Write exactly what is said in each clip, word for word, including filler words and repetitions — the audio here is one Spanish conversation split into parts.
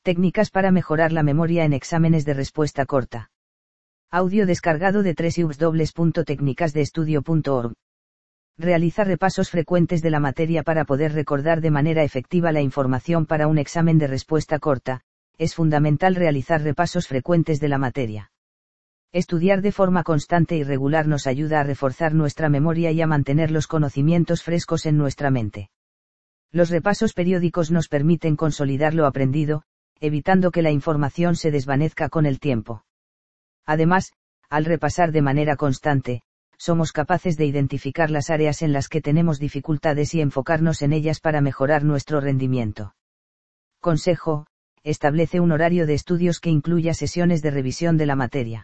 Técnicas para mejorar la memoria en exámenes de respuesta corta. Audio descargado de doble u doble u doble u punto técnicas de estudio punto org. Realiza repasos frecuentes de la materia para poder recordar de manera efectiva la información para un examen de respuesta corta. Es fundamental realizar repasos frecuentes de la materia. Estudiar de forma constante y regular nos ayuda a reforzar nuestra memoria y a mantener los conocimientos frescos en nuestra mente. Los repasos periódicos nos permiten consolidar lo aprendido, evitando que la información se desvanezca con el tiempo. Además, al repasar de manera constante, somos capaces de identificar las áreas en las que tenemos dificultades y enfocarnos en ellas para mejorar nuestro rendimiento. Consejo: establece un horario de estudios que incluya sesiones de revisión de la materia.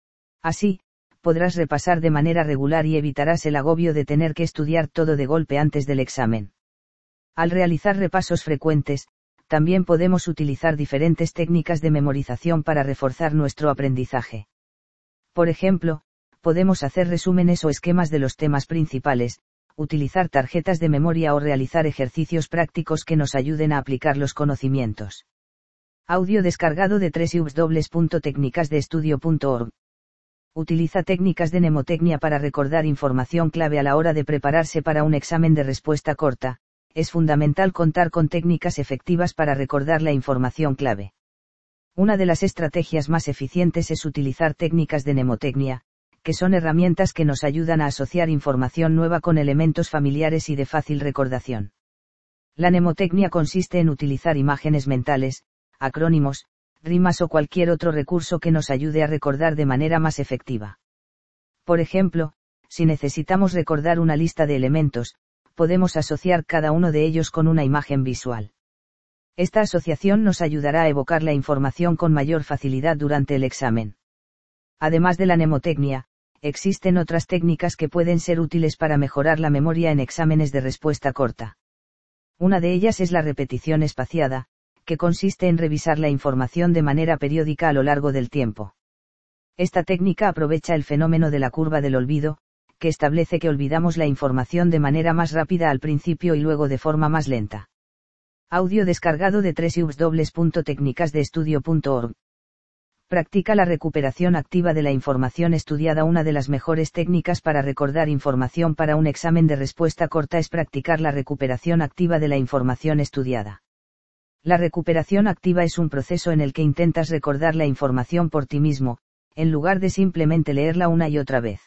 Así, podrás repasar de manera regular y evitarás el agobio de tener que estudiar todo de golpe antes del examen. Al realizar repasos frecuentes, también podemos utilizar diferentes técnicas de memorización para reforzar nuestro aprendizaje. Por ejemplo, podemos hacer resúmenes o esquemas de los temas principales, utilizar tarjetas de memoria o realizar ejercicios prácticos que nos ayuden a aplicar los conocimientos. Audio descargado de doble u doble u doble u punto técnicas de estudio punto org. Utiliza técnicas de mnemotecnia para recordar información clave a la hora de prepararse para un examen de respuesta corta. Es fundamental contar con técnicas efectivas para recordar la información clave. Una de las estrategias más eficientes es utilizar técnicas de mnemotecnia, que son herramientas que nos ayudan a asociar información nueva con elementos familiares y de fácil recordación. La mnemotecnia consiste en utilizar imágenes mentales, acrónimos, rimas o cualquier otro recurso que nos ayude a recordar de manera más efectiva. Por ejemplo, si necesitamos recordar una lista de elementos, podemos asociar cada uno de ellos con una imagen visual. Esta asociación nos ayudará a evocar la información con mayor facilidad durante el examen. Además de la mnemotecnia, existen otras técnicas que pueden ser útiles para mejorar la memoria en exámenes de respuesta corta. Una de ellas es la repetición espaciada, que consiste en revisar la información de manera periódica a lo largo del tiempo. Esta técnica aprovecha el fenómeno de la curva del olvido, que establece que olvidamos la información de manera más rápida al principio y luego de forma más lenta. Audio descargado de doble u doble u doble u punto técnicas de estudio punto org. Practica la recuperación activa de la información estudiada. Una de las mejores técnicas para recordar información para un examen de respuesta corta es practicar la recuperación activa de la información estudiada. La recuperación activa es un proceso en el que intentas recordar la información por ti mismo, en lugar de simplemente leerla una y otra vez.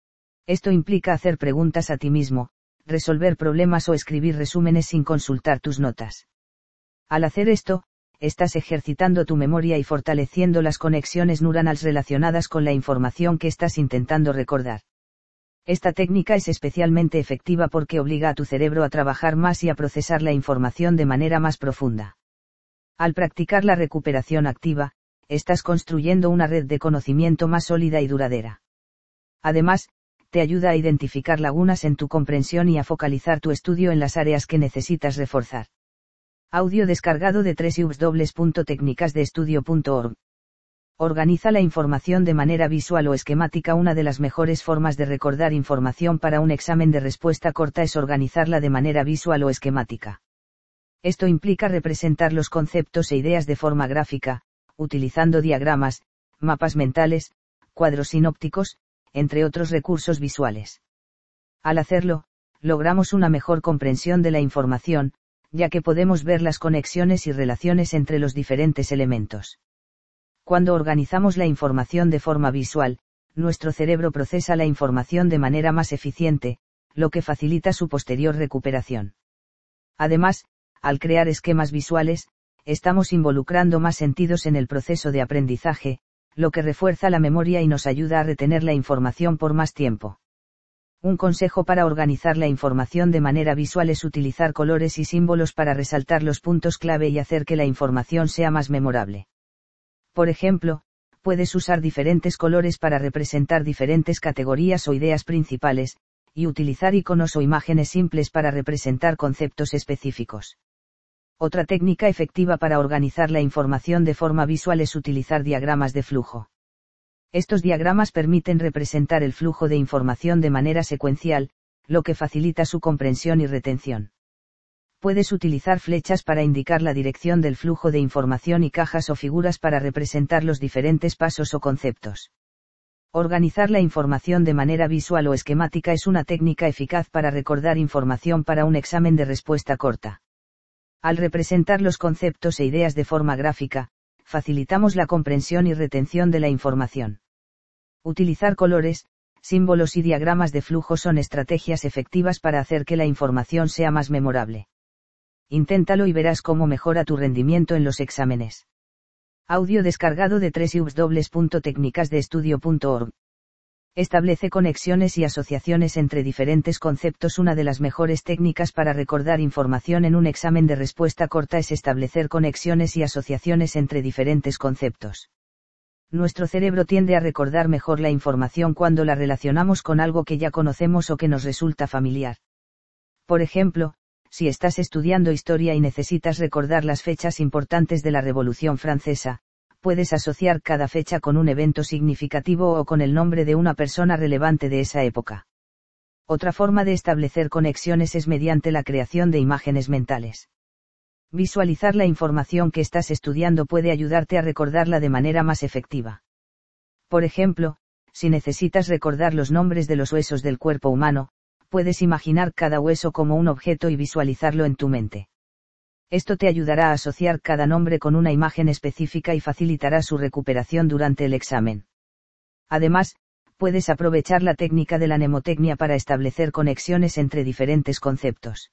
Esto implica hacer preguntas a ti mismo, resolver problemas o escribir resúmenes sin consultar tus notas. Al hacer esto, estás ejercitando tu memoria y fortaleciendo las conexiones neuronales relacionadas con la información que estás intentando recordar. Esta técnica es especialmente efectiva porque obliga a tu cerebro a trabajar más y a procesar la información de manera más profunda. Al practicar la recuperación activa, estás construyendo una red de conocimiento más sólida y duradera. Además, te ayuda a identificar lagunas en tu comprensión y a focalizar tu estudio en las áreas que necesitas reforzar. Audio descargado de doble u doble u doble u punto técnicas de estudio punto org. Organiza la información de manera visual o esquemática. Una de las mejores formas de recordar información para un examen de respuesta corta es organizarla de manera visual o esquemática. Esto implica representar los conceptos e ideas de forma gráfica, utilizando diagramas, mapas mentales, cuadros sinópticos, entre otros recursos visuales. Al hacerlo, logramos una mejor comprensión de la información, ya que podemos ver las conexiones y relaciones entre los diferentes elementos. Cuando organizamos la información de forma visual, nuestro cerebro procesa la información de manera más eficiente, lo que facilita su posterior recuperación. Además, al crear esquemas visuales, estamos involucrando más sentidos en el proceso de aprendizaje, lo que refuerza la memoria y nos ayuda a retener la información por más tiempo. Un consejo para organizar la información de manera visual es utilizar colores y símbolos para resaltar los puntos clave y hacer que la información sea más memorable. Por ejemplo, puedes usar diferentes colores para representar diferentes categorías o ideas principales, y utilizar iconos o imágenes simples para representar conceptos específicos. Otra técnica efectiva para organizar la información de forma visual es utilizar diagramas de flujo. Estos diagramas permiten representar el flujo de información de manera secuencial, lo que facilita su comprensión y retención. Puedes utilizar flechas para indicar la dirección del flujo de información y cajas o figuras para representar los diferentes pasos o conceptos. Organizar la información de manera visual o esquemática es una técnica eficaz para recordar información para un examen de respuesta corta. Al representar los conceptos e ideas de forma gráfica, facilitamos la comprensión y retención de la información. Utilizar colores, símbolos y diagramas de flujo son estrategias efectivas para hacer que la información sea más memorable. Inténtalo y verás cómo mejora tu rendimiento en los exámenes. Audio descargado de doble u doble u doble u punto técnicas de estudio punto org. Establece conexiones y asociaciones entre diferentes conceptos. Una de las mejores técnicas para recordar información en un examen de respuesta corta es establecer conexiones y asociaciones entre diferentes conceptos. Nuestro cerebro tiende a recordar mejor la información cuando la relacionamos con algo que ya conocemos o que nos resulta familiar. Por ejemplo, si estás estudiando historia y necesitas recordar las fechas importantes de la Revolución Francesa, puedes asociar cada fecha con un evento significativo o con el nombre de una persona relevante de esa época. Otra forma de establecer conexiones es mediante la creación de imágenes mentales. Visualizar la información que estás estudiando puede ayudarte a recordarla de manera más efectiva. Por ejemplo, si necesitas recordar los nombres de los huesos del cuerpo humano, puedes imaginar cada hueso como un objeto y visualizarlo en tu mente. Esto te ayudará a asociar cada nombre con una imagen específica y facilitará su recuperación durante el examen. Además, puedes aprovechar la técnica de la mnemotecnia para establecer conexiones entre diferentes conceptos.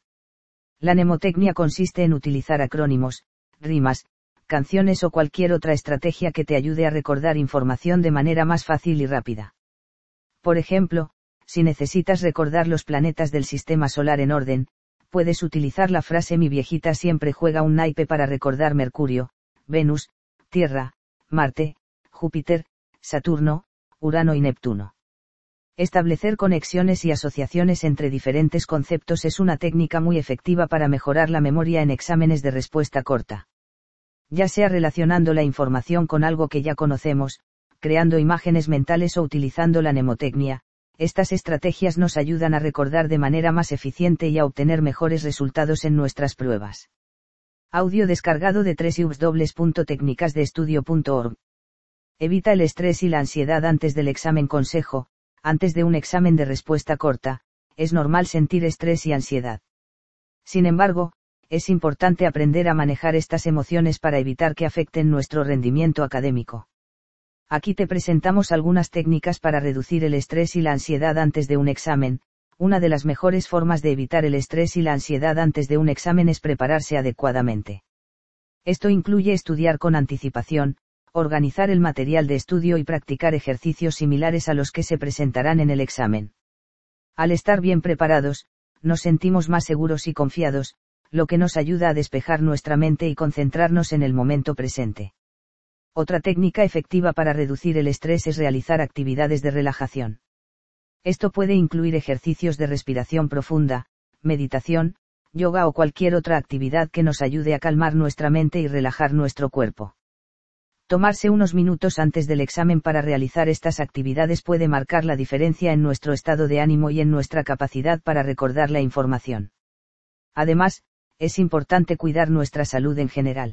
La mnemotecnia consiste en utilizar acrónimos, rimas, canciones o cualquier otra estrategia que te ayude a recordar información de manera más fácil y rápida. Por ejemplo, si necesitas recordar los planetas del sistema solar en orden, puedes utilizar la frase "mi viejita siempre juega un naipe" para recordar Mercurio, Venus, Tierra, Marte, Júpiter, Saturno, Urano y Neptuno. Establecer conexiones y asociaciones entre diferentes conceptos es una técnica muy efectiva para mejorar la memoria en exámenes de respuesta corta. Ya sea relacionando la información con algo que ya conocemos, creando imágenes mentales o utilizando la mnemotecnia, estas estrategias nos ayudan a recordar de manera más eficiente y a obtener mejores resultados en nuestras pruebas. Audio descargado de doble u doble u doble u punto técnicas de estudio punto org. Evita el estrés y la ansiedad antes del examen. Consejo: antes de un examen de respuesta corta, es normal sentir estrés y ansiedad. Sin embargo, es importante aprender a manejar estas emociones para evitar que afecten nuestro rendimiento académico. Aquí te presentamos algunas técnicas para reducir el estrés y la ansiedad antes de un examen. Una de las mejores formas de evitar el estrés y la ansiedad antes de un examen es prepararse adecuadamente. Esto incluye estudiar con anticipación, organizar el material de estudio y practicar ejercicios similares a los que se presentarán en el examen. Al estar bien preparados, nos sentimos más seguros y confiados, lo que nos ayuda a despejar nuestra mente y concentrarnos en el momento presente. Otra técnica efectiva para reducir el estrés es realizar actividades de relajación. Esto puede incluir ejercicios de respiración profunda, meditación, yoga o cualquier otra actividad que nos ayude a calmar nuestra mente y relajar nuestro cuerpo. Tomarse unos minutos antes del examen para realizar estas actividades puede marcar la diferencia en nuestro estado de ánimo y en nuestra capacidad para recordar la información. Además, es importante cuidar nuestra salud en general.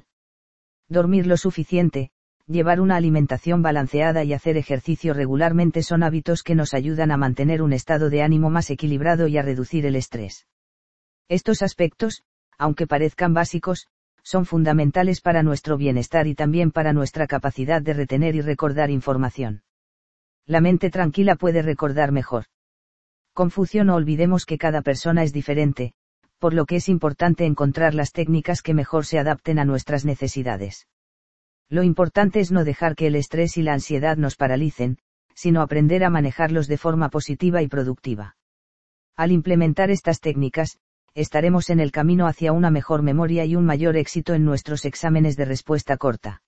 Dormir lo suficiente, llevar una alimentación balanceada y hacer ejercicio regularmente son hábitos que nos ayudan a mantener un estado de ánimo más equilibrado y a reducir el estrés. Estos aspectos, aunque parezcan básicos, son fundamentales para nuestro bienestar y también para nuestra capacidad de retener y recordar información. La mente tranquila puede recordar mejor. Confucio: no olvidemos que cada persona es diferente, por lo que es importante encontrar las técnicas que mejor se adapten a nuestras necesidades. Lo importante es no dejar que el estrés y la ansiedad nos paralicen, sino aprender a manejarlos de forma positiva y productiva. Al implementar estas técnicas, estaremos en el camino hacia una mejor memoria y un mayor éxito en nuestros exámenes de respuesta corta.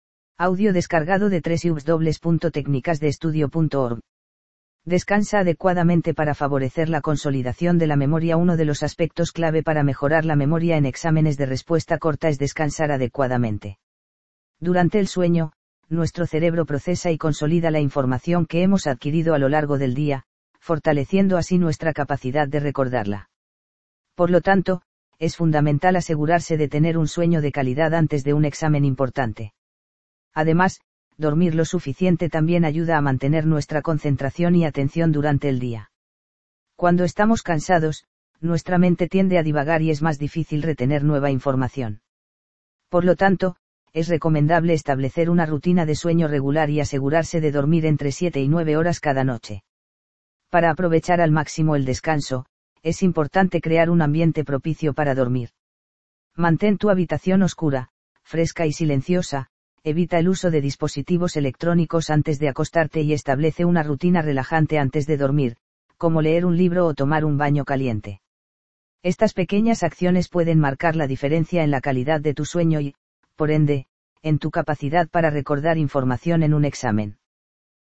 Audio descargado de doble u doble u doble u punto técnicas de estudio punto org. Descansa adecuadamente para favorecer la consolidación de la memoria. Uno de los aspectos clave para mejorar la memoria en exámenes de respuesta corta es descansar adecuadamente. Durante el sueño, nuestro cerebro procesa y consolida la información que hemos adquirido a lo largo del día, fortaleciendo así nuestra capacidad de recordarla. Por lo tanto, es fundamental asegurarse de tener un sueño de calidad antes de un examen importante. Además, dormir lo suficiente también ayuda a mantener nuestra concentración y atención durante el día. Cuando estamos cansados, nuestra mente tiende a divagar y es más difícil retener nueva información. Por lo tanto, es recomendable establecer una rutina de sueño regular y asegurarse de dormir entre siete y nueve horas cada noche. Para aprovechar al máximo el descanso, es importante crear un ambiente propicio para dormir. Mantén tu habitación oscura, fresca y silenciosa, evita el uso de dispositivos electrónicos antes de acostarte y establece una rutina relajante antes de dormir, como leer un libro o tomar un baño caliente. Estas pequeñas acciones pueden marcar la diferencia en la calidad de tu sueño y, por ende, en tu capacidad para recordar información en un examen.